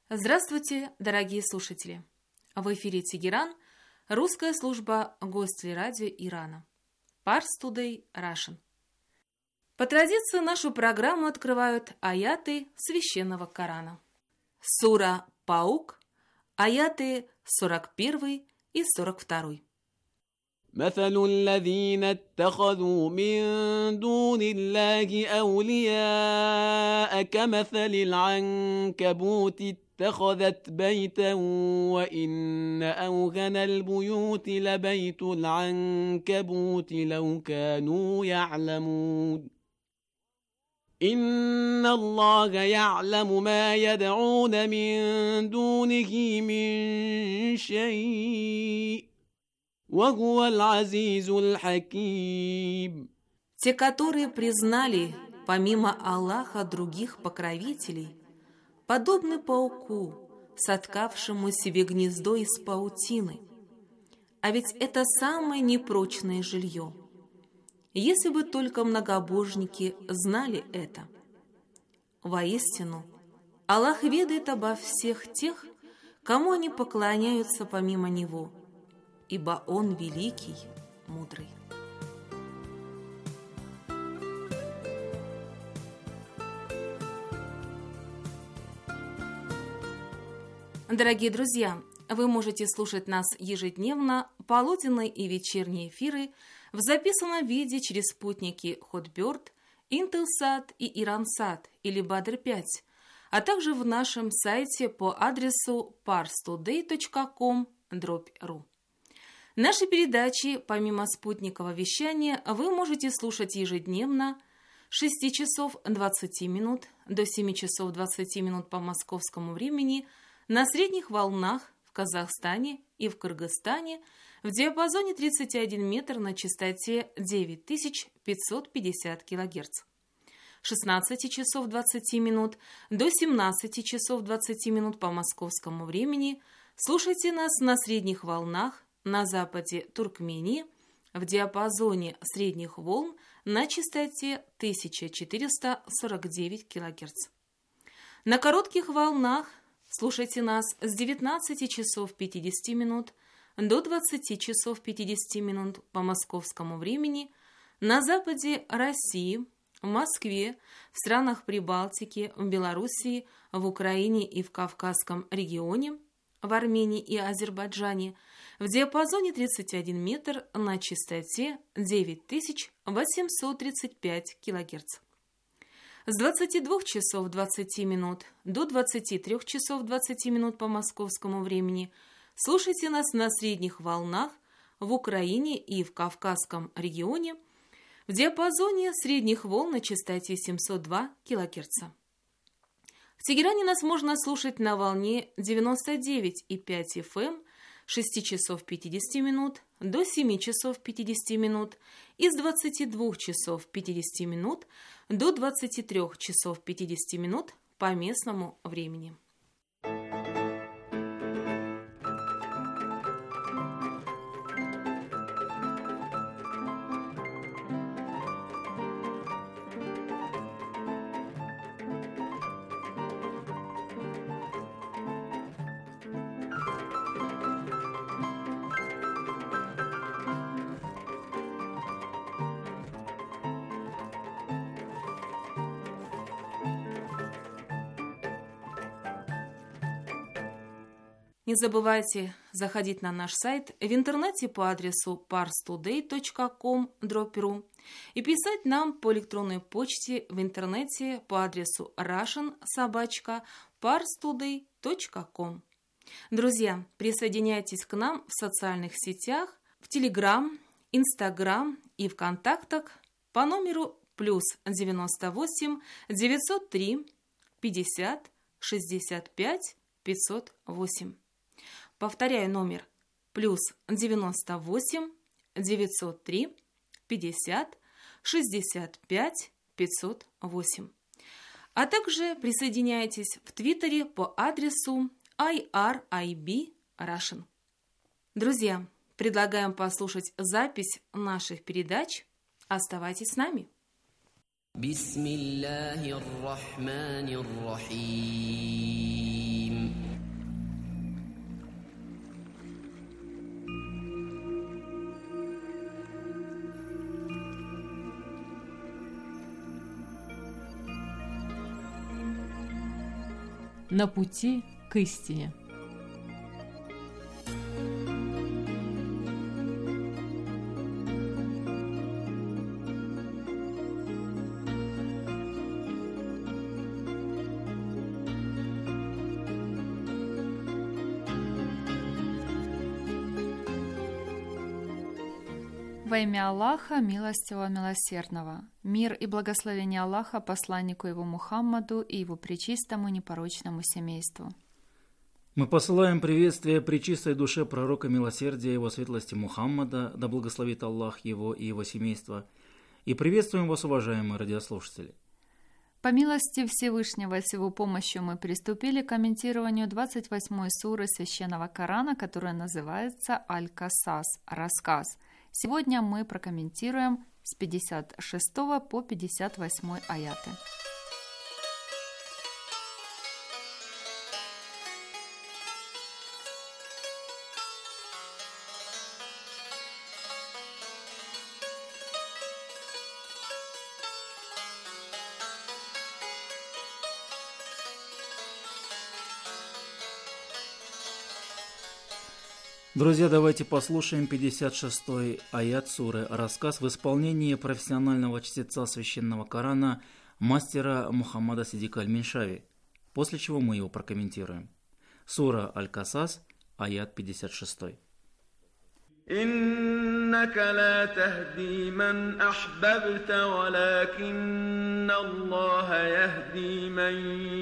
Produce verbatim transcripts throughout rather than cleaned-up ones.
Здравствуйте, дорогие слушатели! В эфире Тегеран, русская служба гостей радио Ирана. Pars Today Russian. По традиции нашу программу открывают аяты священного Корана. Сура Паук, аяты сорок первый и сорок второй. مثل الذين اتخذوا من دون الله أولياء كمثل العنكبوت اتخذت بيتا وإن أوهن البيوت لبيت العنكبوت لو كانوا يعلمون إن الله يعلم ما يدعون من دونه من شيء وهو العزيز الحكيم. Те, которые признали помимо Аллаха других покровителей, подобны пауку, соткавшему себе гнездо из паутины. А ведь это самое непрочное жилье. Если бы только многобожники знали это. Воистину, Аллах ведает обо всех тех, кому они поклоняются помимо Него, ибо Он великий, мудрый. Дорогие друзья, вы можете слушать нас ежедневно, полуденные и вечерние эфиры в записанном виде через спутники Hotbird, Intelsat и Iransat или Badr пять, а также в нашем сайте по адресу pars today точка com дробь ру. Наши передачи, помимо спутникового вещания, вы можете слушать ежедневно с шести часов двадцати минут до семи часов двадцати минут по московскому времени на средних волнах в Казахстане и в Кыргызстане в диапазоне тридцать один метр на частоте девять тысяч пятьсот пятьдесят килогерц. С шестнадцати часов двадцати минут до семнадцати часов двадцати минут по московскому времени слушайте нас на средних волнах на западе Туркмении в диапазоне средних волн на частоте тысяча четыреста сорок девять килогерц. На коротких волнах слушайте нас с девятнадцати часов пятидесяти минут до двадцати часов пятидесяти минут по московскому времени на западе России, в Москве, в странах Прибалтики, в Белоруссии, в Украине и в Кавказском регионе, в Армении и Азербайджане в диапазоне тридцать один метр на частоте девять тысяч восемьсот тридцать пять килогерц. С двадцати двух часов двадцати минут до двадцати трёх часов двадцати минут по московскому времени слушайте нас на средних волнах в Украине и в Кавказском регионе в диапазоне средних волн на частоте семьсот два килогерца. В Тегеране нас можно слушать на волне девяносто девять и пять эф эм с шести часов пятидесяти минут до семи часов пятидесяти минут и с двадцати двух часов пятидесяти минут до двадцати трёх часов пятидесяти минут по местному времени. Не забывайте заходить на наш сайт в интернете по адресу pars today точка com дробь ру и писать нам по электронной почте в интернете по адресу russian собака pars today точка com. Друзья, присоединяйтесь к нам в социальных сетях, в Телеграм, Инстаграм и ВКонтактах по номеру плюс девяносто восемь девятьсот три пятьдесят шестьдесят пять пятьсот восемь. Повторяю номер плюс девяносто восемь девятьсот три пятьдесят шестьдесят пять пятьсот восемь. А также присоединяйтесь в Твиттере по адресу ай ар ай би Russian. Друзья, предлагаем послушать запись наших передач. Оставайтесь с нами. Бисмиллахир рахманир рахим. на пути к истине. Во имя Аллаха, милостивого, милосердного, мир и благословение Аллаха посланнику его Мухаммаду и его пречистому непорочному семейству. Мы посылаем приветствие пречистой душе пророка милосердия его светлости Мухаммада, да благословит Аллах его и его семейство, и приветствуем вас, уважаемые радиослушатели. По милости Всевышнего с его помощью мы приступили к комментированию двадцать восьмой суры Священного Корана, которая называется Аль-Касас, рассказ. Сегодня мы прокомментируем с пятьдесят шестого по пятьдесят восьмой аяты. Друзья, давайте послушаем пятьдесят шестой аят суры «Рассказ» в исполнении профессионального чтеца Священного Корана мастера Мухаммада Сидика Аль-Миншави, после чего мы его прокомментируем. Сура Аль-Касас, аят пятьдесят шесть. إنك لا تهدي من أحببت ولكن الله يهدي من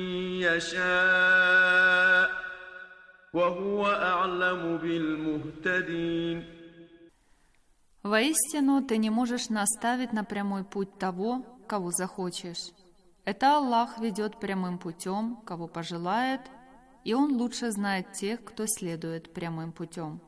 يشاء وهو أعلم بالمهتدين. Воистину, ты не можешь наставить на прямой путь того, кого захочешь. Это Аллах ведет прямым путем, кого пожелает, и Он лучше знает тех, кто следует прямым путем.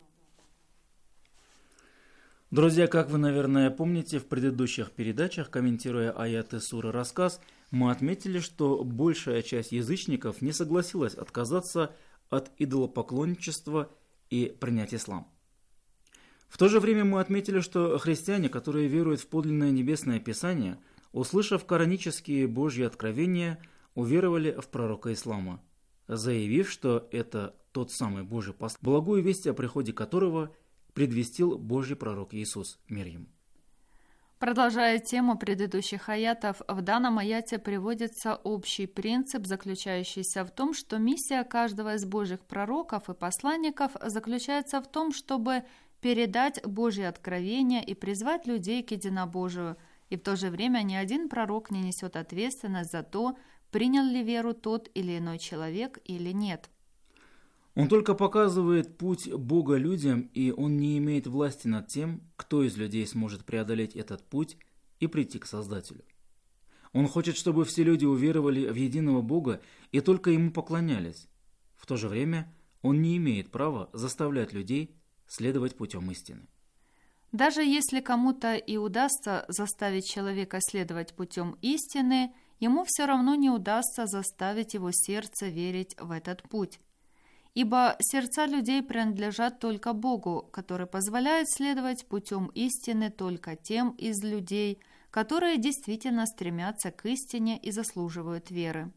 Друзья, как вы, наверное, помните, в предыдущих передачах, комментируя аяты суры «Рассказ», мы отметили, что большая часть язычников не согласилась отказаться от идолопоклонничества и принять ислам. В то же время мы отметили, что христиане, которые веруют в подлинное небесное писание, услышав коранические Божьи откровения, уверовали в пророка ислама, заявив, что это тот самый Божий посланник, благую весть о приходе которого предвестил Божий пророк Иисус, мир ему. Продолжая тему предыдущих аятов, в данном аяте приводится общий принцип, заключающийся в том, что миссия каждого из Божьих пророков и посланников заключается в том, чтобы передать Божьи откровения и призвать людей к единобожию, и в то же время ни один пророк не несет ответственность за то, принял ли веру тот или иной человек или нет. Он только показывает путь Бога людям, и он не имеет власти над тем, кто из людей сможет преодолеть этот путь и прийти к Создателю. Он хочет, чтобы все люди уверовали в единого Бога и только Ему поклонялись. В то же время он не имеет права заставлять людей следовать путем истины. Даже если кому-то и удастся заставить человека следовать путем истины, ему все равно не удастся заставить его сердце верить в этот путь. Ибо сердца людей принадлежат только Богу, который позволяет следовать путем истины только тем из людей, которые действительно стремятся к истине и заслуживают веры.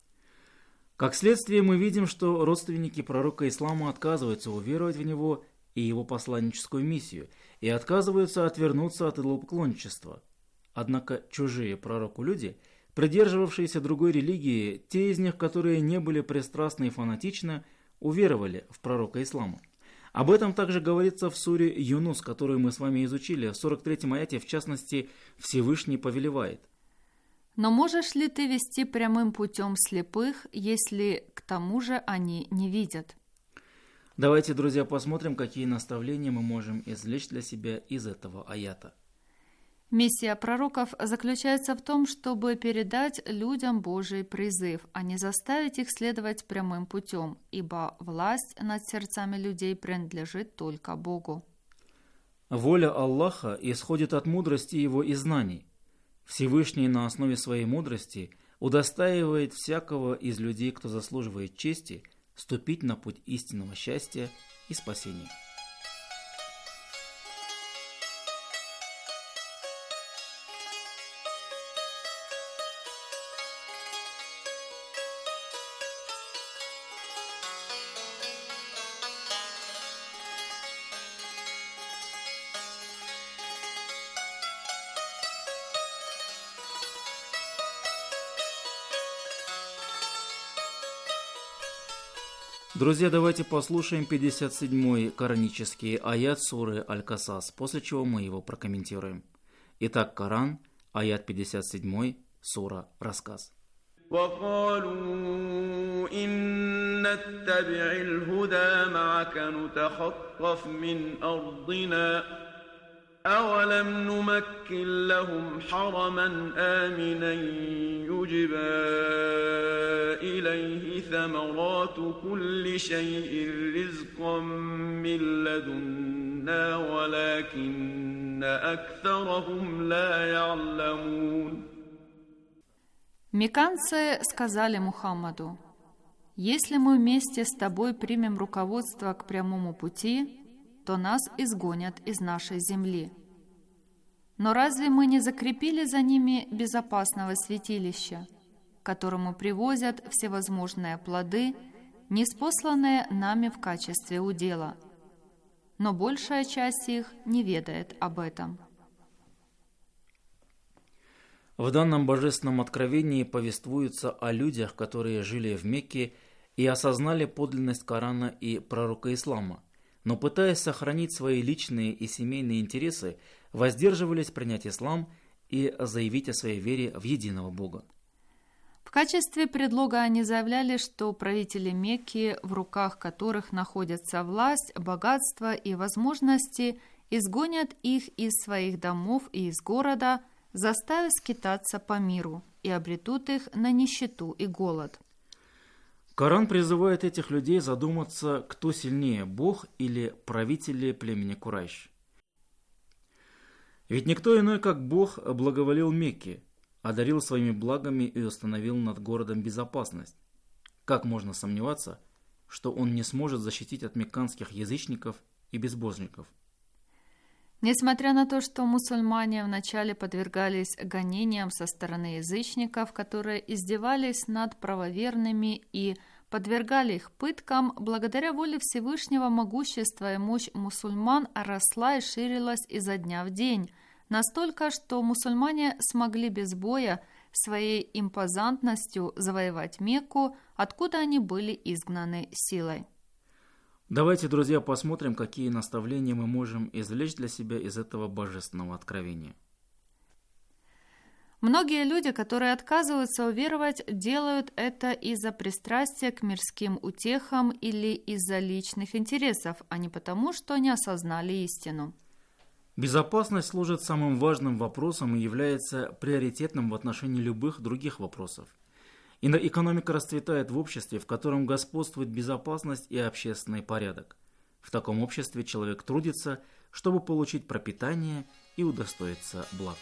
Как следствие, мы видим, что родственники пророка ислама отказываются уверовать в него и его посланническую миссию, и отказываются отвернуться от идолопоклонничества. Однако чужие пророку люди, придерживавшиеся другой религии, те из них, которые не были пристрастны и фанатичны, уверовали в пророка ислама. Об этом также говорится в суре Юнус, которую мы с вами изучили. В сорок третьем аяте, в частности, Всевышний повелевает: «Но можешь ли ты вести прямым путем слепых, если к тому же они не видят?» Давайте, друзья, посмотрим, какие наставления мы можем извлечь для себя из этого аята. Миссия пророков заключается в том, чтобы передать людям Божий призыв, а не заставить их следовать прямым путем, ибо власть над сердцами людей принадлежит только Богу. Воля Аллаха исходит от мудрости Его и знаний. Всевышний на основе своей мудрости удостаивает всякого из людей, кто заслуживает чести, ступить на путь истинного счастья и спасения. Друзья, давайте послушаем пятьдесят седьмой коранический аят суры Аль-Касас, после чего мы его прокомментируем. Итак, Коран, аят пятьдесят семь, сура «Рассказ». وقالوا إن نتبع الهدى معك نتخطف من أرضنا أولم نمكن لهم حرما آمنا يجبى إليه ثمرات كل شيء رزقا من لدنا ولكن أكثرهم لا يعلمون. Мекканцы сказали Мухаммаду: «Если мы вместе с тобой примем руководство к прямому пути, то нас изгонят из нашей земли. Но разве мы не закрепили за ними безопасного святилища, к которому привозят всевозможные плоды, ниспосланные нами в качестве удела? Но большая часть их не ведает об этом». В данном божественном откровении повествуется о людях, которые жили в Мекке и осознали подлинность Корана и пророка ислама, но, пытаясь сохранить свои личные и семейные интересы, воздерживались принять ислам и заявить о своей вере в единого Бога. В качестве предлога они заявляли, что правители Мекки, в руках которых находится власть, богатство и возможности, изгонят их из своих домов и из города, заставив скитаться по миру, и обретут их на нищету и голод. Коран призывает этих людей задуматься, кто сильнее, Бог или правители племени Курайш. Ведь никто иной, как Бог, благоволил Мекке, одарил своими благами и установил над городом безопасность. Как можно сомневаться, что он не сможет защитить от мекканских язычников и безбожников? Несмотря на то, что мусульмане вначале подвергались гонениям со стороны язычников, которые издевались над правоверными и подвергали их пыткам, благодаря воле Всевышнего могущество и мощь мусульман росла и ширилась изо дня в день, настолько, что мусульмане смогли без боя своей импозантностью завоевать Мекку, откуда они были изгнаны силой. Давайте, друзья, посмотрим, какие наставления мы можем извлечь для себя из этого божественного откровения. Многие люди, которые отказываются уверовать, делают это из-за пристрастия к мирским утехам или из-за личных интересов, а не потому, что они осознали истину. Безопасность служит самым важным вопросом и является приоритетным в отношении любых других вопросов. И экономика расцветает в обществе, в котором господствует безопасность и общественный порядок. В таком обществе человек трудится, чтобы получить пропитание и удостоиться благ.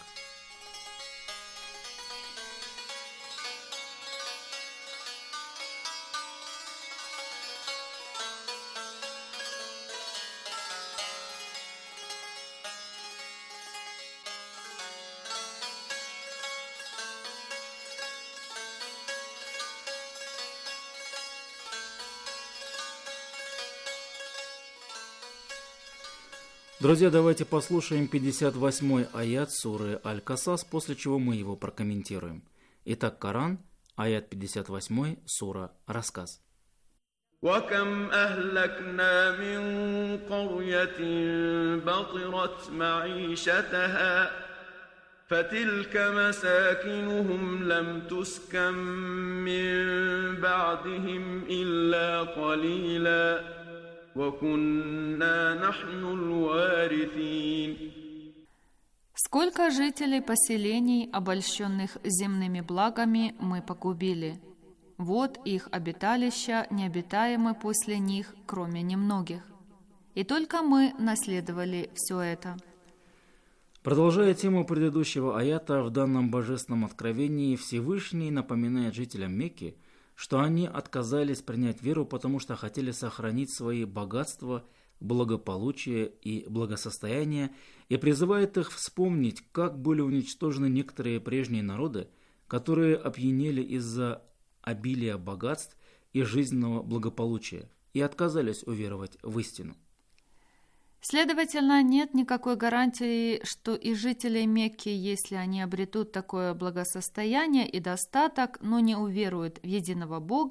Друзья, давайте послушаем пятьдесят восьмой аят суры Аль-Касас, после чего мы его прокомментируем. Итак, Коран, аят пятьдесят восемь, сура «Рассказ». وكم أهلكنا من قرية بطرت معيشتها فتلك مساكنهم لم تسكن من بعدهم إلا قليلا وكنا نحن الوارثين. Сколько жителей поселений, обольщенных земными благами, мы погубили. Вот их обиталища, необитаемы после них, кроме немногих. И только мы наследовали все это. Продолжая тему предыдущего аята, в данном божественном откровении Всевышний напоминает жителям Мекки, что они отказались принять веру, потому что хотели сохранить свои богатства, благополучие и благосостояние, и призывает их вспомнить, как были уничтожены некоторые прежние народы, которые опьянели из-за обилия богатств и жизненного благополучия, и отказались уверовать в истину. Следовательно, нет никакой гарантии, что и жители Мекки, если они обретут такое благосостояние и достаток, но не уверуют в единого Бога,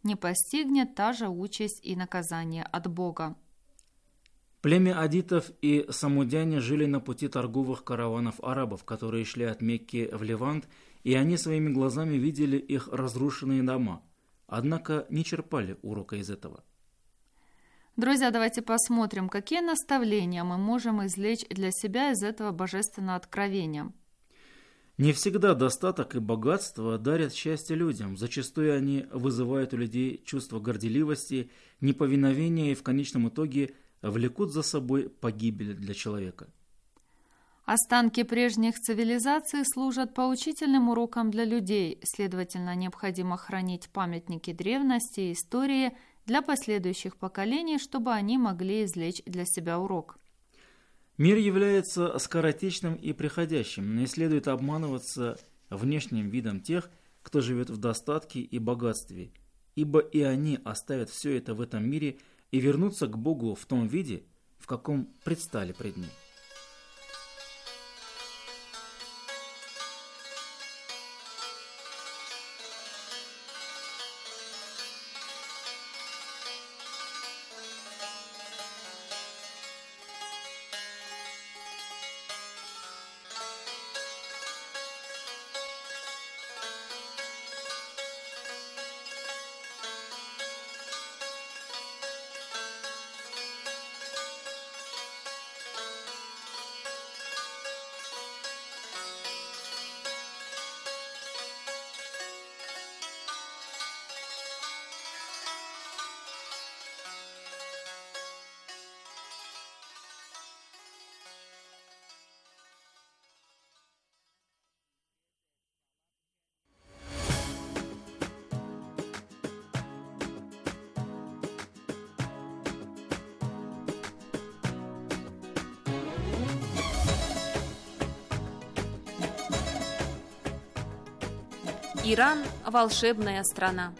не постигнет та же участь и наказание от Бога. Племя адитов и самудяне жили на пути торговых караванов арабов, которые шли от Мекки в Левант, и они своими глазами видели их разрушенные дома, однако не черпали урока из этого. Друзья, давайте посмотрим, какие наставления мы можем извлечь для себя из этого божественного откровения. Не всегда достаток и богатство дарят счастье людям. Зачастую они вызывают у людей чувство горделивости, неповиновения и в конечном итоге влекут за собой погибель для человека. Останки прежних цивилизаций служат поучительным уроком для людей, следовательно, необходимо хранить памятники древности и истории для последующих поколений, чтобы они могли извлечь для себя урок. Мир является скоротечным и приходящим, не следует обманываться внешним видом тех, кто живет в достатке и богатстве, ибо и они оставят все это в этом мире и вернутся к Богу в том виде, в каком предстали пред Ним. Иран – волшебная страна.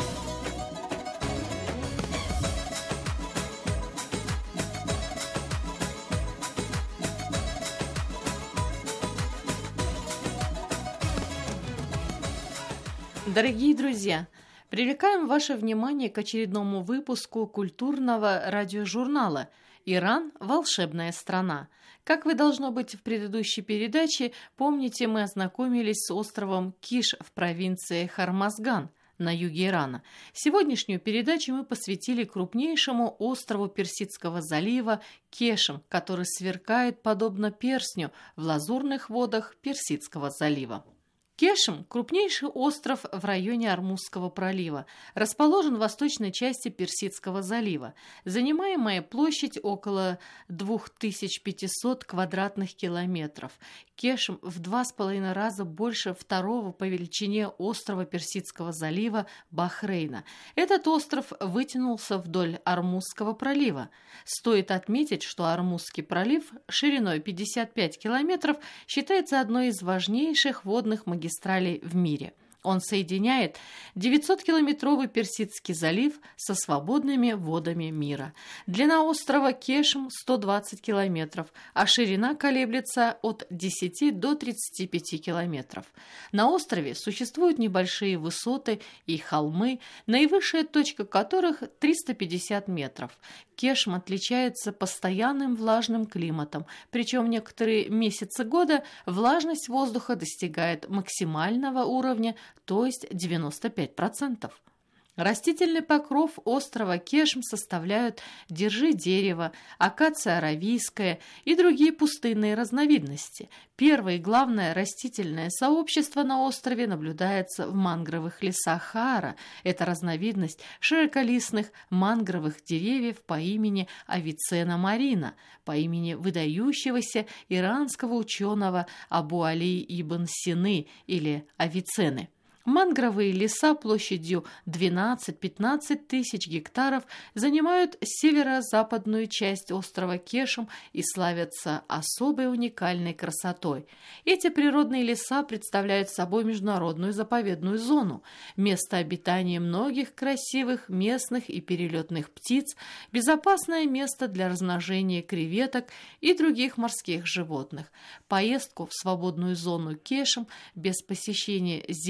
Дорогие друзья, привлекаем ваше внимание к очередному выпуску культурного радиожурнала «Иран – волшебная страна». Как вы, должно быть, в предыдущей передаче помните, мы ознакомились с островом Киш в провинции Хормазган на юге Ирана. Сегодняшнюю передачу мы посвятили крупнейшему острову Персидского залива Кешем, который сверкает подобно перстню в лазурных водах Персидского залива. Кешем – крупнейший остров в районе Ормузского пролива, расположен в восточной части Персидского залива. Занимаемая площадь около две тысячи пятьсот квадратных километров. Кешем в два с половиной раза больше второго по величине острова Персидского залива Бахрейна. Этот остров вытянулся вдоль Ормузского пролива. Стоит отметить, что Ормузский пролив шириной пятьдесят пять километров считается одной из важнейших водных магистралей магистралей в мире. Он соединяет девятисоткилометровый Персидский залив со свободными водами мира. Длина острова Кешем сто двадцать километров, а ширина колеблется от десяти до тридцати пяти километров. На острове существуют небольшие высоты и холмы, наивысшая точка которых триста пятьдесят метров. Кешем отличается постоянным влажным климатом, причем в некоторые месяцы года влажность воздуха достигает максимального уровня, то есть девяносто пять процентов. Растительный покров острова Кешем составляют держи дерево, акация аравийская и другие пустынные разновидности. Первое и главное растительное сообщество на острове наблюдается в мангровых лесах Хаара. Это разновидность широколистных мангровых деревьев по имени Авиценна марина, по имени выдающегося иранского ученого Абу Али ибн Сины или Авиценны. Мангровые леса площадью двенадцать-пятнадцать тысяч гектаров занимают северо-западную часть острова Кешем и славятся особой уникальной красотой. Эти природные леса представляют собой международную заповедную зону, место обитания многих красивых местных и перелетных птиц, безопасное место для размножения креветок и других морских животных. Поездку в свободную зону Кешем без посещения зеленых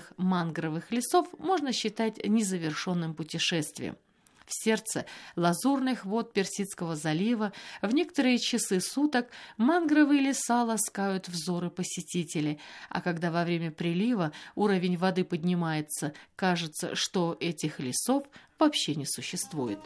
природных мангровых лесов можно считать незавершенным путешествием. В сердце лазурных вод Персидского залива в некоторые часы суток мангровые леса ласкают взоры посетителей, а когда во время прилива уровень воды поднимается, кажется, что этих лесов вообще не существует.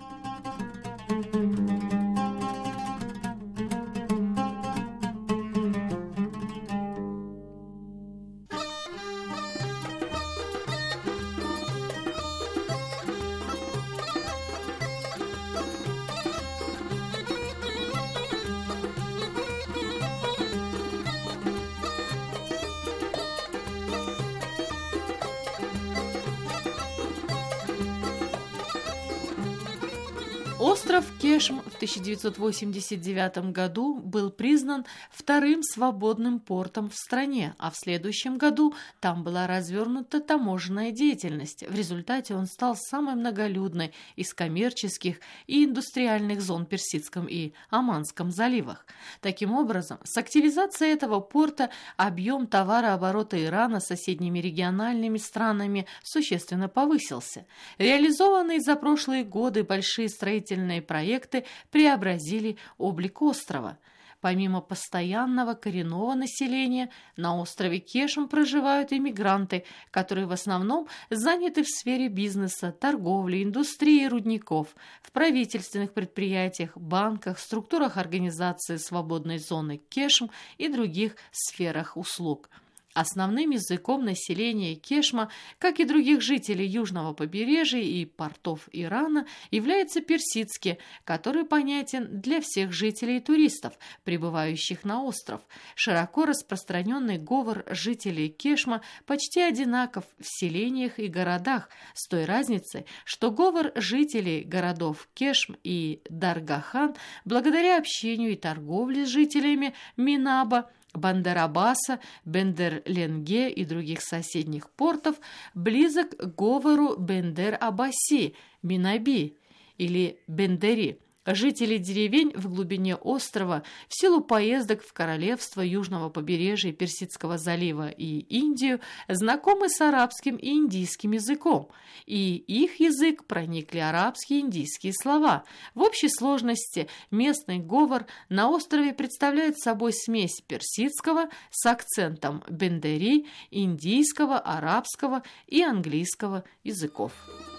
Остров Кешм в тысяча девятьсот восемьдесят девятом году был признан вторым свободным портом в стране, а в следующем году там была развернута таможенная деятельность. В результате он стал самой многолюдной из коммерческих и индустриальных зон в Персидском и Оманском заливах. Таким образом, с активизацией этого порта объем товарооборота Ирана с соседними региональными странами существенно повысился. Реализованные за прошлые годы большие строительные проекты преобразили облик острова. Помимо постоянного коренного населения, на острове Кешм проживают иммигранты, которые в основном заняты в сфере бизнеса, торговли, индустрии рудников, в правительственных предприятиях, банках, структурах организации свободной зоны Кешм и других сферах услуг. Основным языком населения Кешма, как и других жителей южного побережья и портов Ирана, является персидский, который понятен для всех жителей и туристов, прибывающих на остров. Широко распространенный говор жителей Кешма почти одинаков в селениях и городах, с той разницей, что говор жителей городов Кешм и Даргахан, благодаря общению и торговле с жителями Минаба, Бандер-Аббаса, Бендер-Ленге и других соседних портов, близок к говору Бендер-Аббаси, Минаби или Бендери. Жители деревень в глубине острова в силу поездок в королевство южного побережья Персидского залива и Индию знакомы с арабским и индийским языком, и их язык проникли арабские и индийские слова. В общей сложности местный говор на острове представляет собой смесь персидского с акцентом бендери, индийского, арабского и английского языков.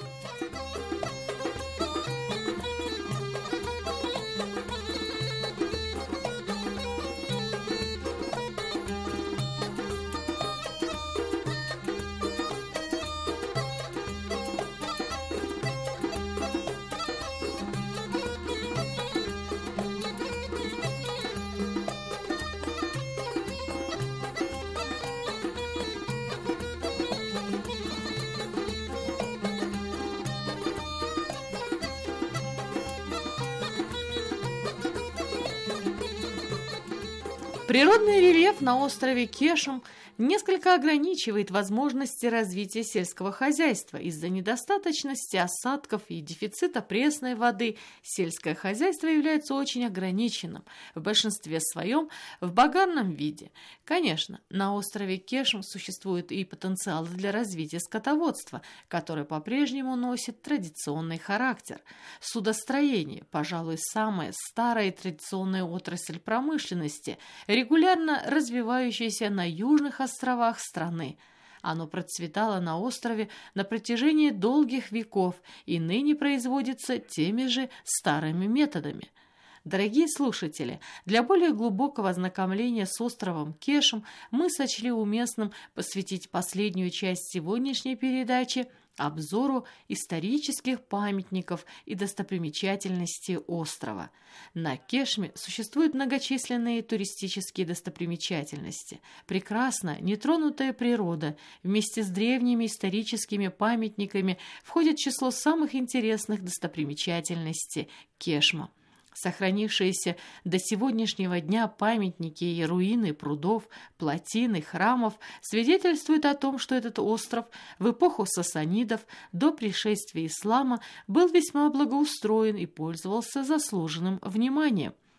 Природный рельеф на острове Кешм несколько ограничивает возможности развития сельского хозяйства. Из-за недостаточности осадков и дефицита пресной воды сельское хозяйство является очень ограниченным, в большинстве своем в багарном виде. Конечно, на острове Кешм существует и потенциал для развития скотоводства, который по-прежнему носит традиционный характер. Судостроение, пожалуй, самая старая и традиционная отрасль промышленности, регулярно развивающаяся на южных островах страны. Оно процветало на острове на протяжении долгих веков и ныне производится теми же старыми методами. Дорогие слушатели, для более глубокого ознакомления с островом Кешм мы сочли уместным посвятить последнюю часть сегодняшней передачи обзору исторических памятников и достопримечательностей острова. На Кешме существуют многочисленные туристические достопримечательности. Прекрасная, нетронутая природа вместе с древними историческими памятниками входит в число самых интересных достопримечательностей Кешма. Сохранившиеся до сегодняшнего дня памятники и руины прудов, плотин и храмов свидетельствуют о том, что этот остров в эпоху сасанидов до пришествия ислама был весьма благоустроен и пользовался заслуженным вниманием.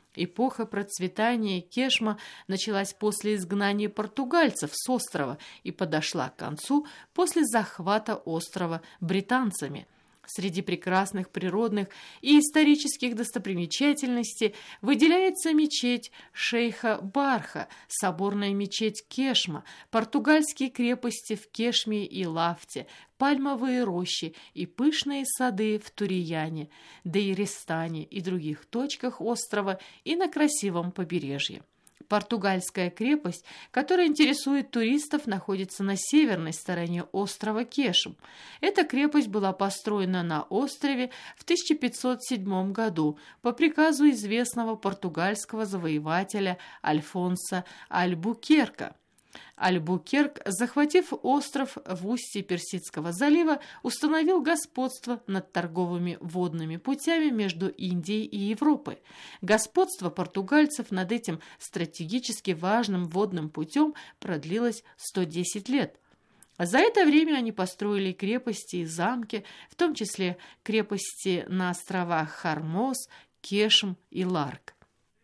Эпоха процветания Кешма началась после изгнания португальцев с острова и подошла к концу после захвата острова британцами. Среди прекрасных природных и исторических достопримечательностей выделяется мечеть шейха Барха, соборная мечеть Кешма, португальские крепости в Кешме и Лафте, пальмовые рощи и пышные сады в Турияне, Дейристане и других точках острова и на красивом побережье. Португальская крепость, которая интересует туристов, находится на северной стороне острова Кешм. Эта крепость была построена на острове в тысяча пятьсот седьмом году по приказу известного португальского завоевателя Альфонса Альбукерка. Альбукерк, захватив остров в устье Персидского залива, установил господство над торговыми водными путями между Индией и Европой. Господство португальцев над этим стратегически важным водным путем продлилось сто десять лет. За это время они построили крепости и замки, в том числе крепости на островах Хормоз, Кешм и Ларк.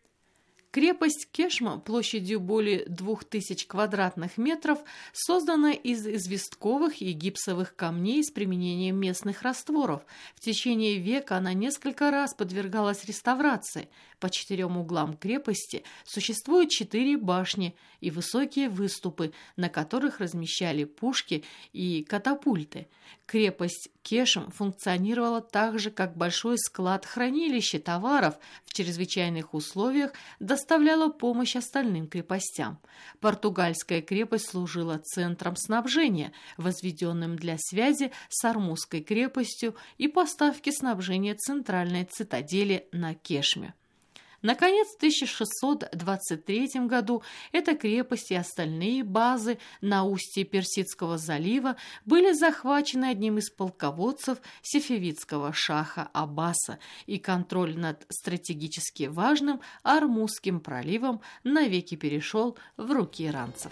Крепость Кешма площадью более двух тысяч квадратных метров создана из известковых и гипсовых камней с применением местных растворов. В течение века она несколько раз подвергалась реставрации. По четырем углам крепости существуют четыре башни и высокие выступы, на которых размещали пушки и катапульты. Крепость Кешм функционировала также как большой склад-хранилище товаров, в чрезвычайных условиях доставляла помощь остальным крепостям. Португальская крепость служила центром снабжения, возведенным для связи с Ормузской крепостью и поставки снабжения центральной цитадели на Кешме. Наконец, в тысяча шестьсот двадцать третьем году эта крепость и остальные базы на устье Персидского залива были захвачены одним из полководцев сефевидского шаха Аббаса, и контроль над стратегически важным Ормузским проливом навеки перешел в руки иранцев.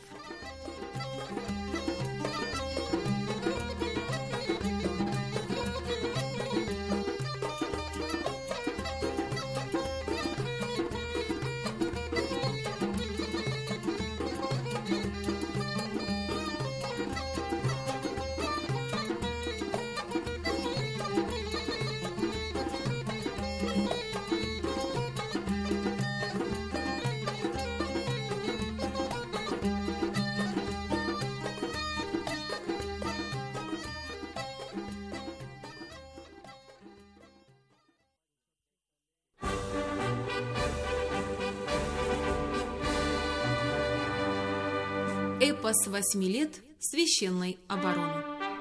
Эпос восьми лет священной обороны.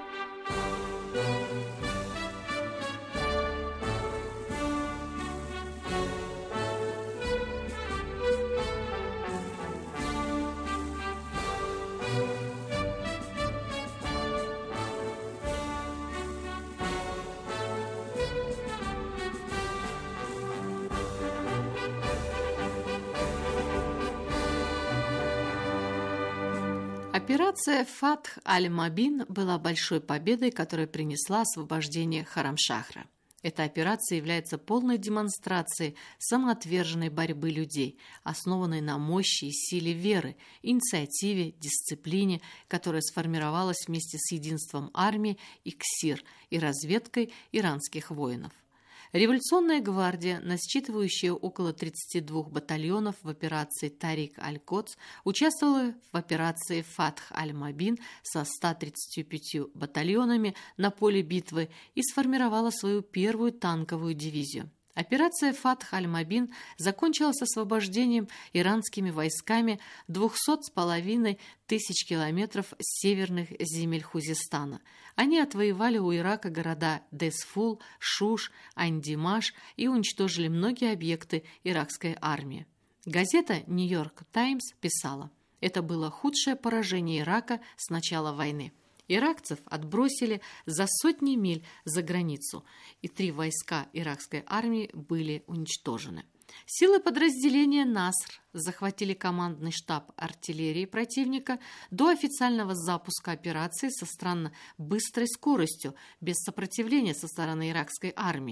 Операция «Фатх аль-Мабин» была большой победой, которая принесла освобождение Харамшахра. Эта операция является полной демонстрацией самоотверженной борьбы людей, основанной на мощи и силе веры, инициативе, дисциплине, которая сформировалась вместе с единством армии иксир и разведкой иранских воинов. Революционная гвардия, насчитывающая около тридцати двух батальонов в операции «Тарик аль-Кодс», участвовала в операции «Фатх аль-Мабин» со ста тридцатью пятью батальонами на поле битвы и сформировала свою первую танковую дивизию. Операция «Фатх аль-Мабин» закончилась освобождением иранскими войсками двухсот с половиной тысяч километров северных земель Хузестана. Они отвоевали у Ирака города Десфул, Шуш, Ань-Димаш и уничтожили многие объекты иракской армии. Газета «Нью-Йорк Таймс» писала: «Это было худшее поражение Ирака с начала войны». Иракцев отбросили за сотни миль за границу, и три войска иракской армии были уничтожены. Силы подразделения «Наср» захватили командный штаб артиллерии противника до официального запуска операции со странно быстрой скоростью, без сопротивления со стороны иракской армии.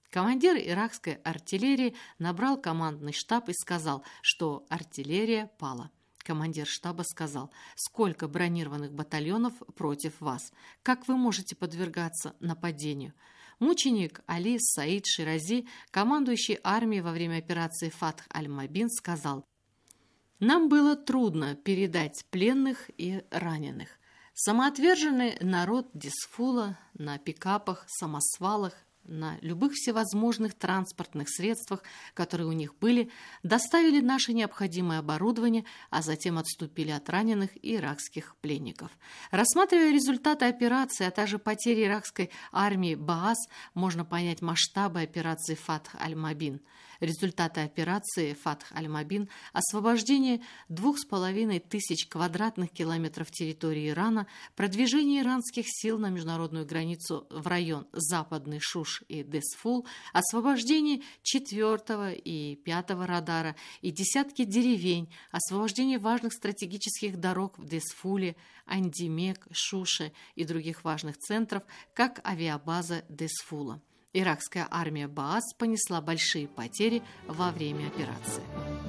Командир иракской артиллерии набрал командный штаб и сказал, что артиллерия пала. Командир штаба сказал: «Сколько бронированных батальонов против вас? Как вы можете подвергаться нападению?» Мученик Али Саид Ширази, командующий армией во время операции Фатх аль-Мобин, сказал: «Нам было трудно передать пленных и раненых. Самоотверженный народ Дисфула на пикапах, самосвалах, на любых всевозможных транспортных средствах, которые у них были, доставили наше необходимое оборудование, а затем отступили от раненых и иракских пленников. Рассматривая результаты операции, а также потери иракской армии Баас, можно понять масштабы операции Фатх аль-Мобин. Результаты операции Фатх аль-Мобин – освобождение двух с половиной тысяч квадратных километров территории Ирана, продвижение иранских сил на международную границу в район Западный Шуш и Десфул, освобождение четвертого и пятого радара и десятки деревень, освобождение важных стратегических дорог в Десфуле, Андимек, Шуше и других важных центров, как авиабаза Десфула. Иракская армия Баас понесла большие потери во время операции.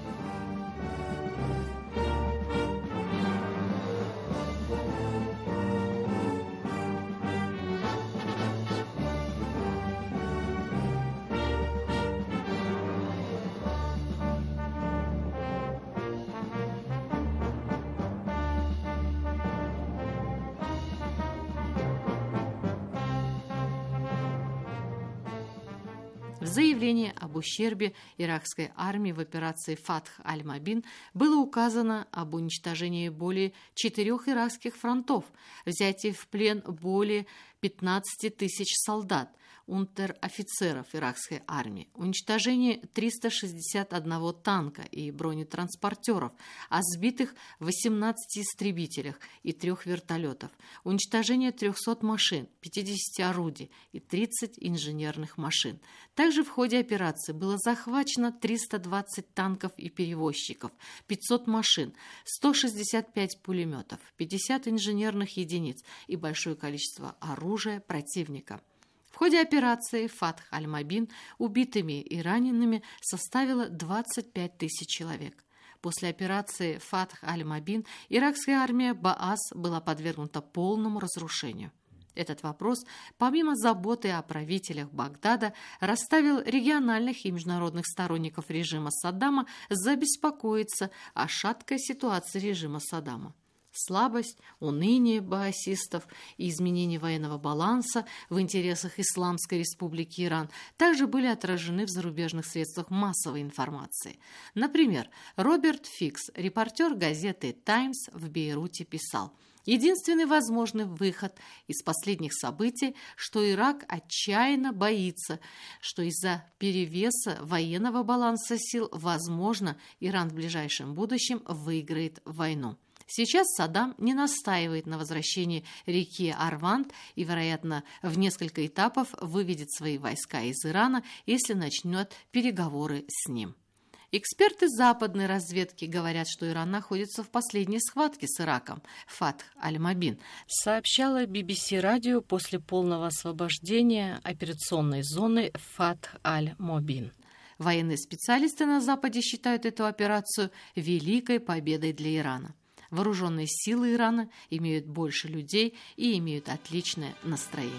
В заявлении об ущербе иракской армии в операции Фатх аль-Мобин было указано об уничтожении более четырех иракских фронтов, взятии в плен более пятнадцати тысяч солдат, унтер-офицеров иракской армии, уничтожение триста шестьдесят одного танка и бронетранспортеров, а сбитых восемнадцати истребителях и трех вертолетов, уничтожение трехсот машин, пятидесяти орудий и тридцати инженерных машин. Также в ходе операции было захвачено триста двадцать танков и перевозчиков, пятьсот машин, сто шестьдесят пять пулеметов, пятьдесят инженерных единиц и большое количество оружия противника. В ходе операции Фатх аль-Мобин убитыми и ранеными составило двадцать пять тысяч человек. После операции Фатх аль-Мобин иракская армия Баас была подвергнута полному разрушению. Этот вопрос, помимо заботы о правителях Багдада, расставил региональных и международных сторонников режима Саддама забеспокоиться о шаткой ситуации режима Саддама. Слабость, уныние баасистов и изменение военного баланса в интересах Исламской Республики Иран также были отражены в зарубежных средствах массовой информации. Например, Роберт Фикс, репортер газеты «Таймс» в Бейруте, писал: «Единственный возможный выход из последних событий, что Ирак отчаянно боится, что из-за перевеса военного баланса сил, возможно, Иран в ближайшем будущем выиграет войну». Сейчас Саддам не настаивает на возвращении реки Арванд и, вероятно, в несколько этапов выведет свои войска из Ирана, если начнет переговоры с ним. Эксперты западной разведки говорят, что Иран находится в последней схватке с Ираком, Фатх аль-Мобин, сообщала би би си радио после полного освобождения операционной зоны Фатх аль-Мобин. Военные специалисты на Западе считают эту операцию великой победой для Ирана. Вооруженные силы Ирана имеют больше людей и имеют отличное настроение.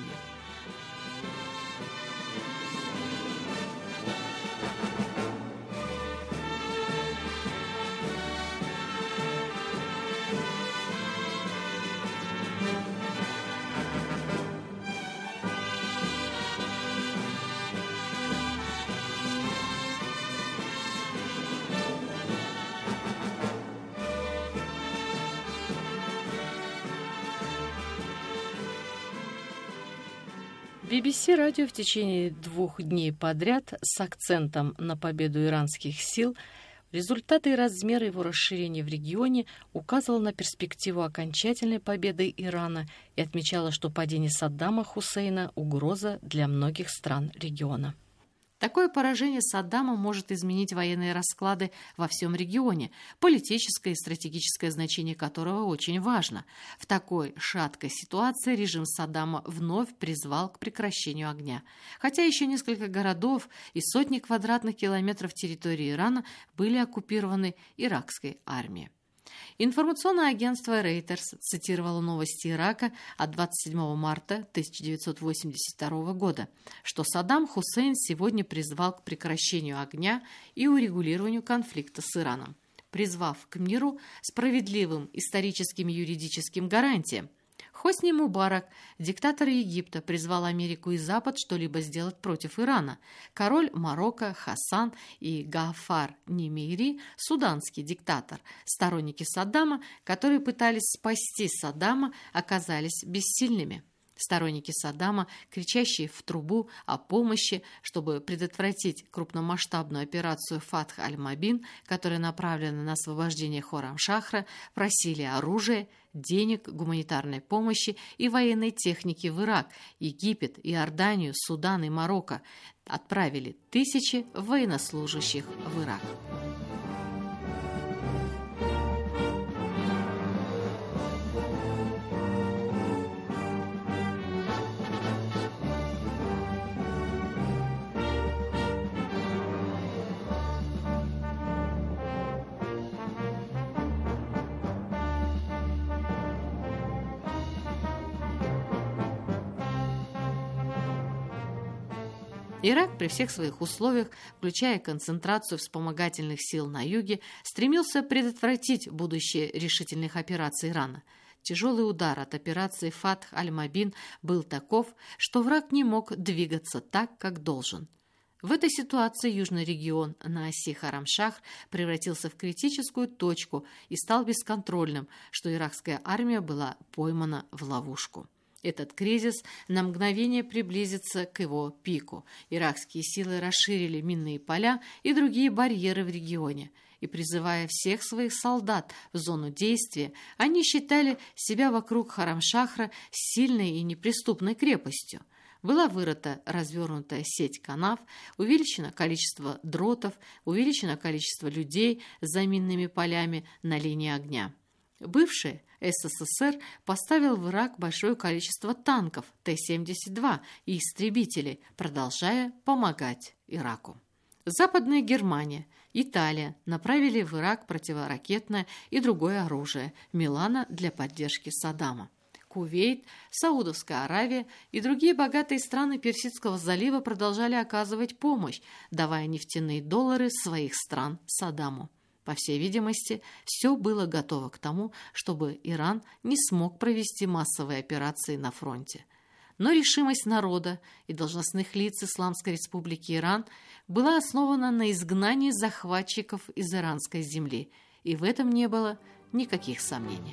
би би си радио в течение двух дней подряд с акцентом на победу иранских сил, результаты и размеры его расширения в регионе указывал на перспективу окончательной победы Ирана и отмечало, что падение Саддама Хусейна – угроза для многих стран региона. Такое поражение Саддама может изменить военные расклады во всем регионе, политическое и стратегическое значение которого очень важно. В такой шаткой ситуации режим Саддама вновь призвал к прекращению огня. Хотя еще несколько городов и сотни квадратных километров территории Ирана были оккупированы иракской армией. Информационное агентство Reuters цитировало новости Ирака от двадцать седьмого марта тысяча девятьсот восемьдесят второго года, что Саддам Хусейн сегодня призвал к прекращению огня и урегулированию конфликта с Ираном, призвав к миру, справедливым историческим и юридическим гарантиям. Хосни Мубарак, диктатор Египта, призвал Америку и Запад что-либо сделать против Ирана. Король Марокко Хасан и Гафар Немейри, суданский диктатор, сторонники Саддама, которые пытались спасти Саддама, оказались бессильными. Сторонники Саддама, кричащие в трубу о помощи, чтобы предотвратить крупномасштабную операцию Фатх аль-Мабин, которая направлена на освобождение Хорам-Шахра, просили оружия, денег, гуманитарной помощи и военной техники в Ирак, Египет, Иорданию, Судан и Марокко. Отправили тысячи военнослужащих в Ирак. Ирак при всех своих условиях, включая концентрацию вспомогательных сил на юге, стремился предотвратить будущее решительных операций Ирана. Тяжелый удар от операции Фатх аль-Мабин был таков, что враг не мог двигаться так, как должен. В этой ситуации южный регион на оси Харам-Шахр превратился в критическую точку и стал бесконтрольным, что иракская армия была поймана в ловушку. Этот кризис на мгновение приблизится к его пику. Иракские силы расширили минные поля и другие барьеры в регионе. И, призывая всех своих солдат в зону действия, они считали себя вокруг Харам-Шахра сильной и неприступной крепостью. Была вырыта развернутая сеть канав, увеличено количество дротов, увеличено количество людей за минными полями на линии огня. Бывший СССР поставил в Ирак большое количество танков Т семьдесят два и истребителей, продолжая помогать Ираку. Западная Германия, Италия направили в Ирак противоракетное и другое оружие Милана для поддержки Саддама. Кувейт, Саудовская Аравия и другие богатые страны Персидского залива продолжали оказывать помощь, давая нефтяные доллары своих стран Саддаму. По всей видимости, все было готово к тому, чтобы Иран не смог провести массовые операции на фронте. Но решимость народа и должностных лиц Исламской Республики Иран была основана на изгнании захватчиков из иранской земли, и в этом не было никаких сомнений.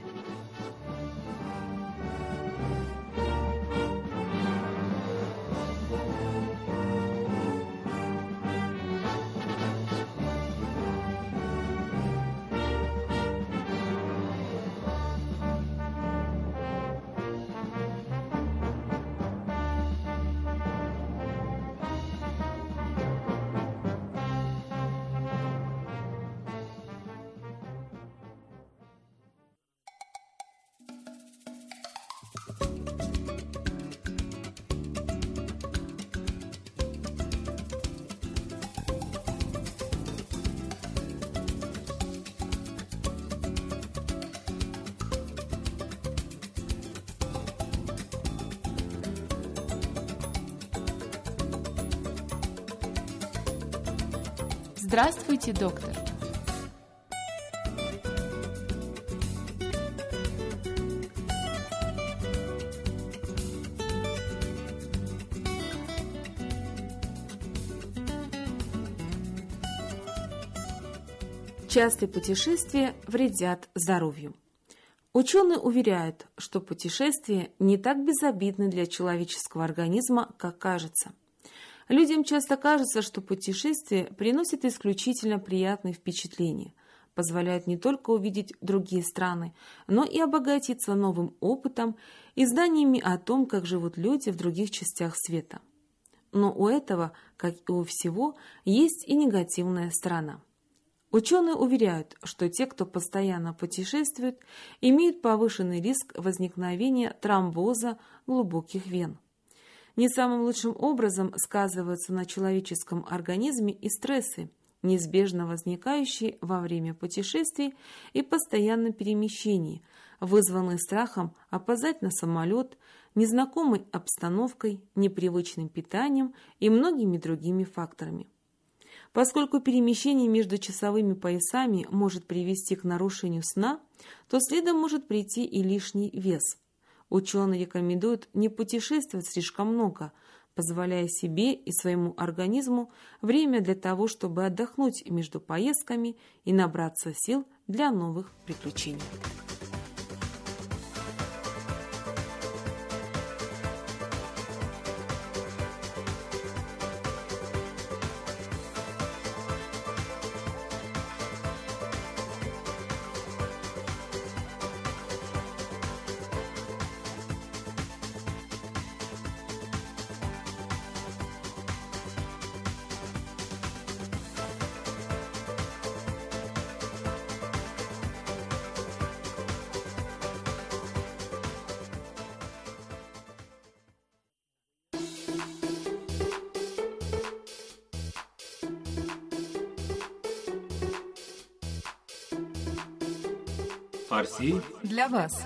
Здравствуйте, доктор. Частые путешествия вредят здоровью. Ученые уверяют, что путешествия не так безобидны для человеческого организма, как кажется. Людям часто кажется, что путешествия приносят исключительно приятные впечатления, позволяют не только увидеть другие страны, но и обогатиться новым опытом и знаниями о том, как живут люди в других частях света. но у этого, как и у всего, есть и негативная сторона. Ученые уверяют, что те, кто постоянно путешествует, имеют повышенный риск возникновения тромбоза глубоких вен. Не самым лучшим образом сказываются на человеческом организме и стрессы, неизбежно возникающие во время путешествий и постоянном перемещении, вызванные страхом опоздать на самолет, незнакомой обстановкой, непривычным питанием и многими другими факторами. Поскольку перемещение между часовыми поясами может привести к нарушению сна, то следом может прийти и лишний вес. Ученые рекомендуют не путешествовать слишком много, позволяя себе и своему организму время для того, чтобы отдохнуть между поездками и набраться сил для новых приключений. Фарси для вас.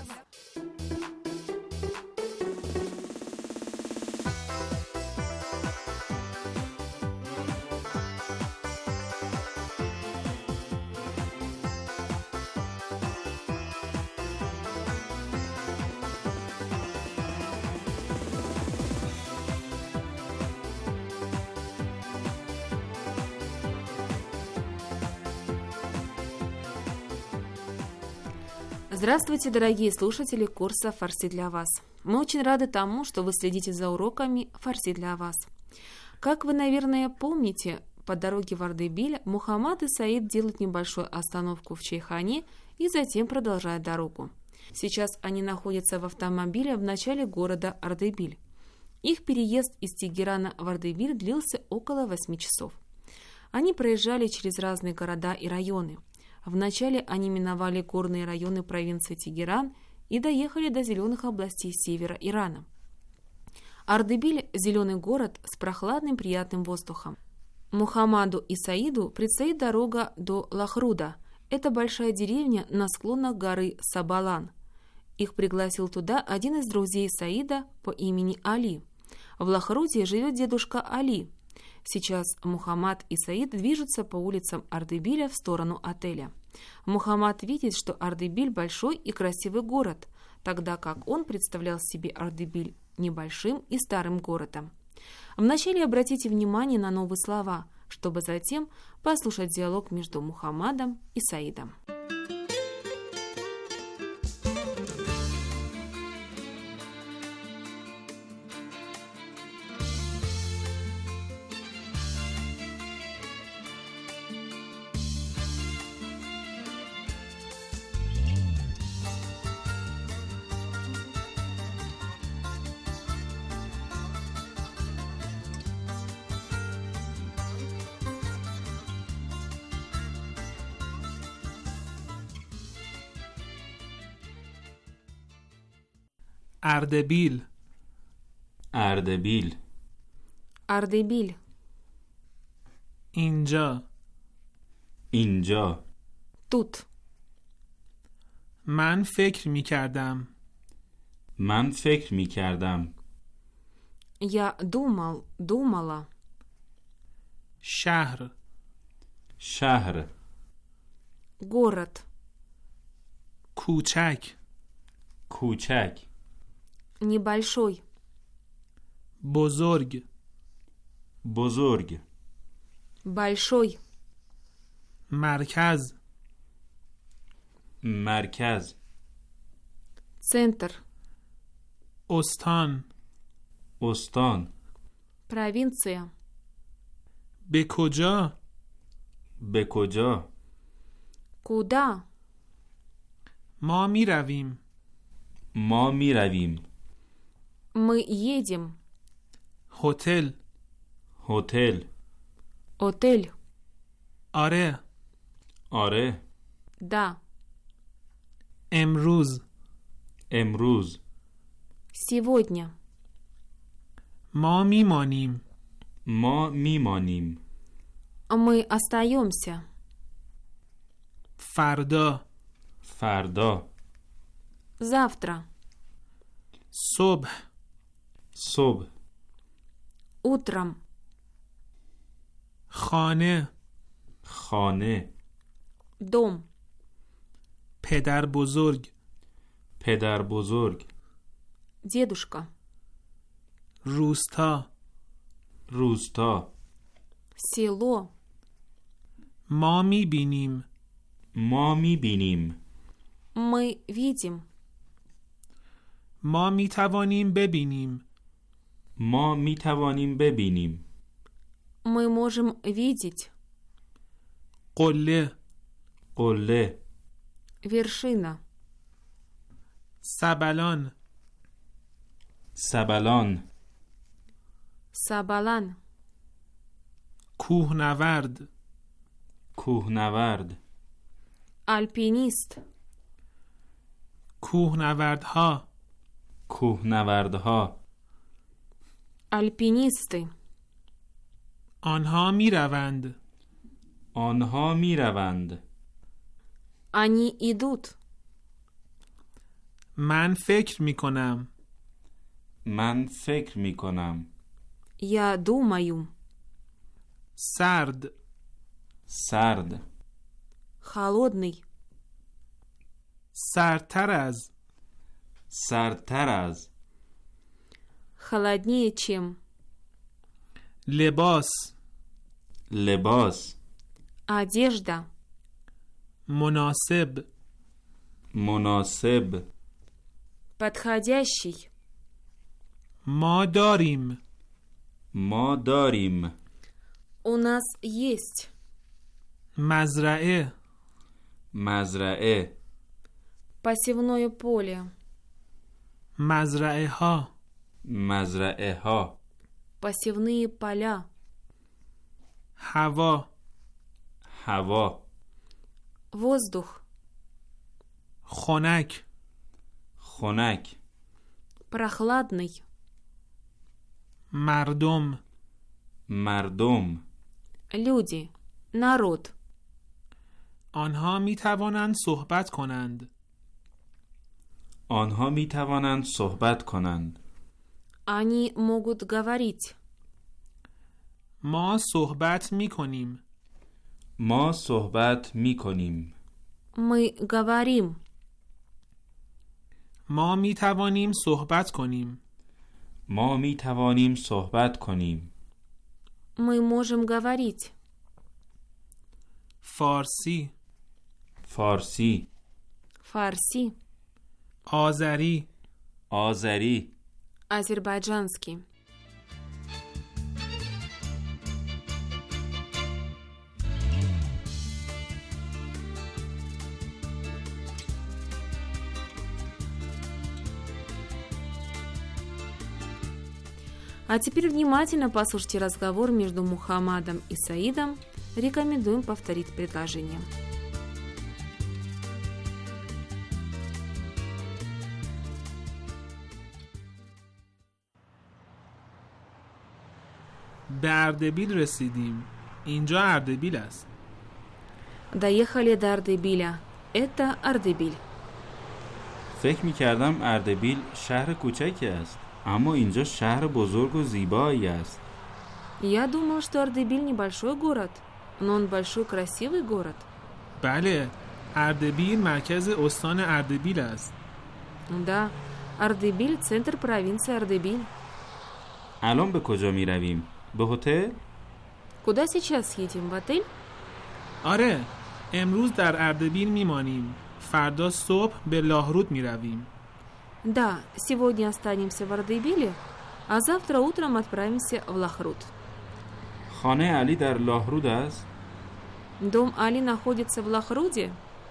Здравствуйте, дорогие слушатели курса «Фарси для вас». Мы очень рады тому, что вы следите за уроками «Фарси для вас». Как вы, наверное, помните, по дороге в Ардебиль Мухаммад и Саид делают небольшую остановку в Чайхане и затем продолжают дорогу. Сейчас они находятся в автомобиле в начале города Ардебиль. Их переезд из Тегерана в Ардебиль длился около восьми часов. Они проезжали через разные города и районы. Вначале они миновали горные районы провинции Тегеран и доехали до зеленых областей севера Ирана. Ардебиль – зеленый город с прохладным приятным воздухом. Мухаммаду и Саиду предстоит дорога до Лахруда. Это большая деревня на склонах горы Сабалан. Их пригласил туда один из друзей Саида по имени Али. В Лахруде живет дедушка Али. Сейчас Мухаммад и Саид движутся по улицам Ардебиля в сторону отеля. Мухаммад видит, что Ардебиль большой и красивый город, тогда как он представлял себе Ардебиль небольшим и старым городом. Вначале обратите внимание на новые слова, чтобы затем послушать диалог между Мухаммадом и Саидом. اردبیل اردبیل Ардебиль. اینجا اینجا Тут. من فکر می کردم من فکر می کردم Я думал, думала. شهر شهر Город. کوچک کوچک Небольшой. بزرگ بزرگ Большой. مرکز مرکز Центр. استان استان Провинция. به کجا به کجا Куда? ما می رویم ما می رویم Мы едем. هتل هتل. Отель. آره. آره. Да. امروز. امروز. Сегодня. ما میمانیم. ما میمانیم. Мы остаемся. فردا. فردا. Завтра. صبح. صبح. Утром. خانه. خانه. Дом. پدر بزرگ. پدر بزرگ. Дедушка. روستا. روستا. Село. ما میبینیم. ما میبینیم. Мы видим. ما میتوانیم ببینیم. ما میتوانیم ببینیم. Мы можем видеть. قله. قله. Вершина. سبلان. سبلان. Сабалан. کوهنورد. کوهنورد. Альпинист. کوهنوردها. کوهنوردها. Альпинисты. آنها میروند. آنها میروند. Они идут. من فکر میکنم. من فکر میکنم. Я думаю. سرد. سرد. Холодный. سردتر از. سردتر از. Холоднее, чем. لباس. لباس. Одежда. مناسب. مناسب. Подходящий. ما داریم. ما داریم. У нас есть. مزرعه. مزرعه. Посевное поле. مزرعه ها. مزرعه ها. Посевные поля. هوا. هوا. Воздух. خنک. خنک. Прохладный. مردم. مردم. Люди. Народ. آنها می توانند صحبت کنند. آنها می توانند صحبت کنند. Они могут говорить. ما صحبت می کنیم. ما صحبت می کنیم. Мы говорим. ما می توانیم صحبت کنیم. ما می توانیم صحبت کنیم. Мы можем говорить. فارسی. فارسی. Фарси. آذری. آذری. Азербайджанский. А теперь внимательно послушайте разговор между Мухаммадом и Саидом. Рекомендуем повторить предложение. به اردبیل رسیدیم. اینجا اردبیل است. Доехали до Ардебиля. Это Ардебиль. فکر می کردم اردبیل شهر کوچکی است، اما اینجا شهر بزرگ و زیبایی است. Я думал, что Ардебиль небольшой город, но он большой красивый город. بله، اردبیل مرکز استان اردبیل است. Да, Ардебиль – центр провинции Ардебиль. الان به کجا می رویم؟ به هتل؟ Куда сейчас едем? В отель? آره، امروز در اردبیل میمانیم. فردا صبح به لاهرود میرویم. Да, сегодня останемся в Ардебиле, а завтра утром отправимся в Лахруд. خانه علی در لاهرود است؟ Дом Али находится в Лахруде?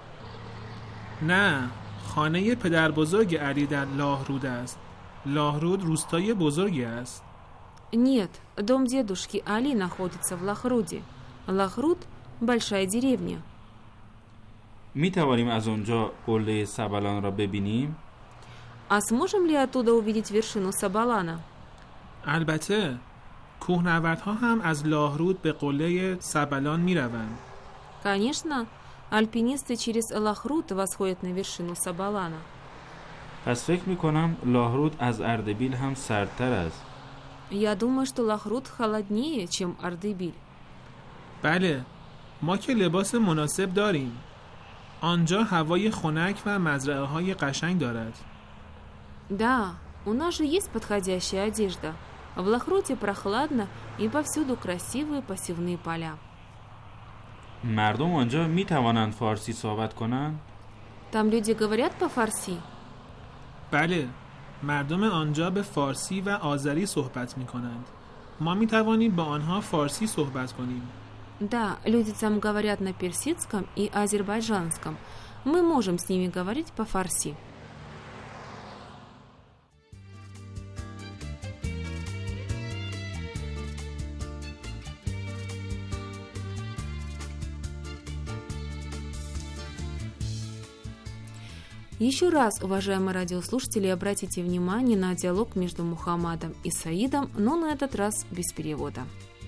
نه، خانه پدر بزرگ علی در لاهرود است. لاهرود روستای بزرگی است. Нет, дом дедушки Али находится в Лахруде. Лахруд – большая деревня. می توانیم از اونجا قله سبلان را ببینیم؟ А сможем ли оттуда увидеть вершину Сабалана? البته کوهنوردها هم از لاهرود به قله سبلان می روند. Конечно, альпинисты через Лахруд восходят на вершину Сабалана. پس فکر می کنم لاهرود از اردبیل هم سردتر است. Я думаю, что Лахруд холоднее, чем Ардебиль. بله، ما که لباس مناسب داریم. آنجا هوای خنک و مزرعه های قشنگ دارد. Да, у нас же есть подходящая одежда. В Лахруде прохладно и повсюду красивые посевные поля. مردم آنجا می توانند فارسی صحبت کنند؟ Там люди говорят по-фарси? بله، مردم آنجا به فارسی و آذری صحبت می کنند. ما می توانیم با آنها فارسی صحبت کنیم. Да, люди там говорят на персидском и азербайджанском. Мы можем с ними говорить по-фарси. Еще раз, уважаемые радиослушатели, обратите внимание на диалог между Мухаммадом и Саидом, но на этот раз без перевода.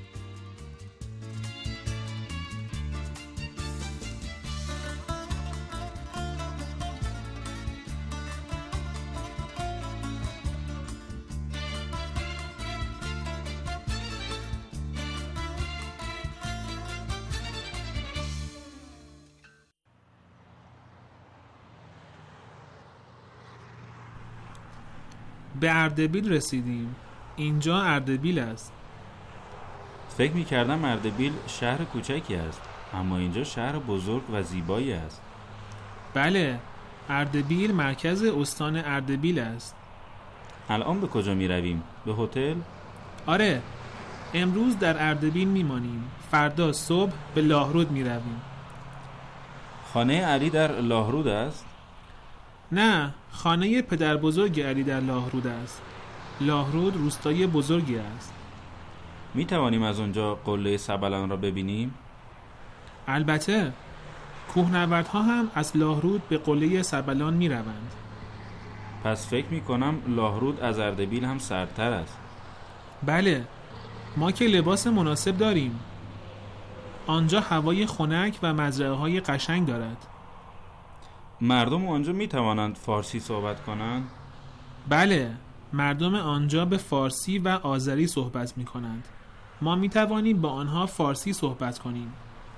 به اردبیل رسیدیم. اینجا اردبیل است. فکر می کردم اردبیل شهر کوچکی است، اما اینجا شهر بزرگ و زیبایی است. بله، اردبیل مرکز استان اردبیل است. الان به کجا می رویم؟ به هتل؟ آره، امروز در اردبیل می مانیم. فردا صبح به لاهرود می رویم. خانه علی در لاهرود است؟ نه، خانه پدر بزرگ علی در لاهرود است. لاهرود روستای بزرگی است. می توانیم از اونجا قله سبلان را ببینیم؟ البته، کوهنوردها هم از لاهرود به قله سبلان می روند. پس فکر می کنم لاهرود از اردبیل هم سردتر است. بله، ما که لباس مناسب داریم. آنجا هوای خنک و مزرعه های قشنگ دارد. مردم آنجا می توانند فارسی صحبت کنند؟ بله، مردم آنجا به فارسی و آذری صحبت می کنند. ما می توانیم با آنها فارسی صحبت کنیم.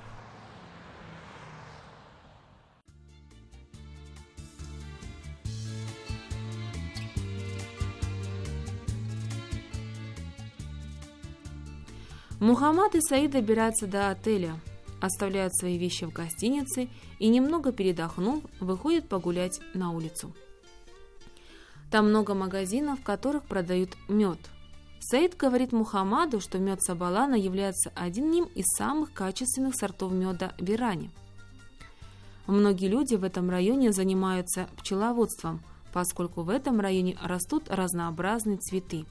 Мухаммад и Саид добираются до отеля, оставляют свои вещи в гостинице и, немного передохнув, выходят погулять на улицу. Там много магазинов, в которых продают мед. Саид говорит Мухаммаду, что мед Сабалана является одним из самых качественных сортов меда в Иране. Многие люди в этом районе занимаются пчеловодством, поскольку в этом районе растут разнообразные цветы.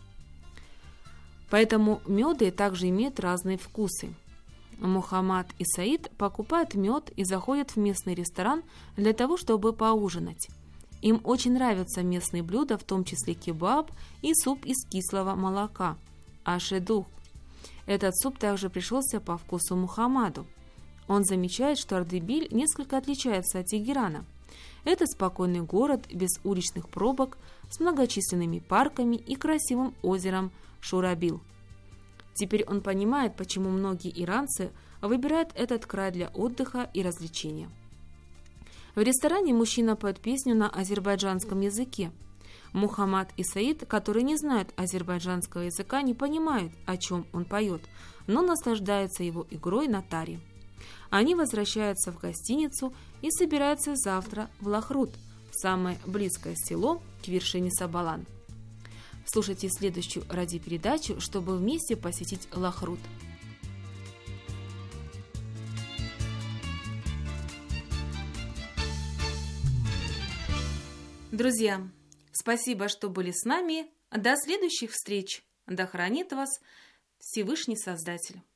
Поэтому меды также имеют разные вкусы. Мухаммад и Саид покупают мед и заходят в местный ресторан для того, чтобы поужинать. Им очень нравятся местные блюда, в том числе кебаб и суп из кислого молока – ашедух. Этот суп также пришелся по вкусу Мухаммаду. Он замечает, что Ардебиль несколько отличается от Тегерана. Это спокойный город без уличных пробок, с многочисленными парками и красивым озером Шурабил. Теперь он понимает, почему многие иранцы выбирают этот край для отдыха и развлечения. В ресторане мужчина поет песню на азербайджанском языке. Мухаммад и Саид, которые не знают азербайджанского языка, не понимают, о чем он поет, но наслаждаются его игрой на таре. Они возвращаются в гостиницу и собираются завтра в Лахруд, самое близкое село к вершине Сабалан. Слушайте следующую радиопередачу, чтобы вместе посетить Лахруд. Друзья, спасибо, что были с нами. До следующих встреч! Да хранит вас Всевышний Создатель.